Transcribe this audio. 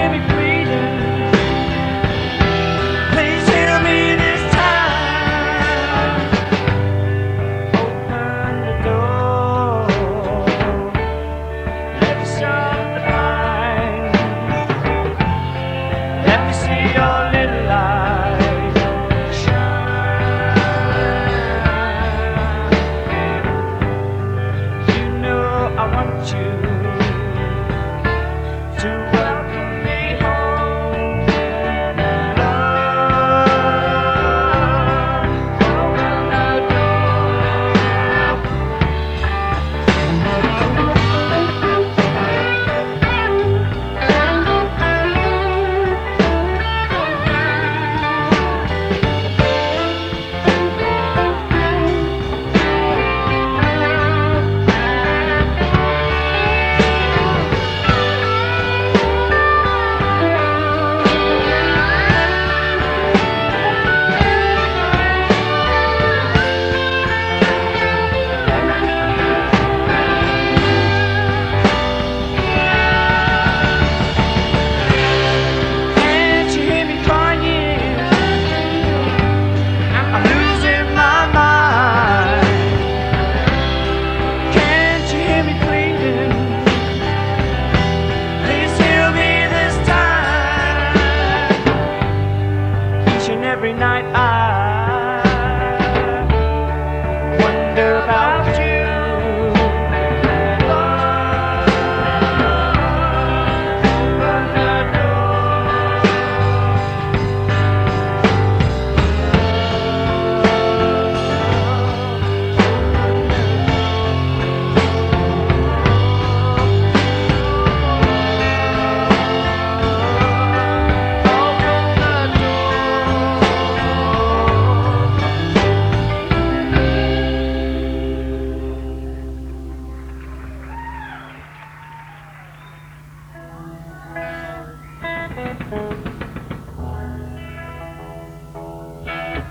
hear me pleading? Please hear me this time. Open the door. Let me shut the blind. Let me see your little light shine. You know I want you to welcome me home. Love, open the Can't you hear me crying? I'm losing my mind. Can't you hear me pleading? Please hear me this time. Each and every night I wonder about you. Open the door.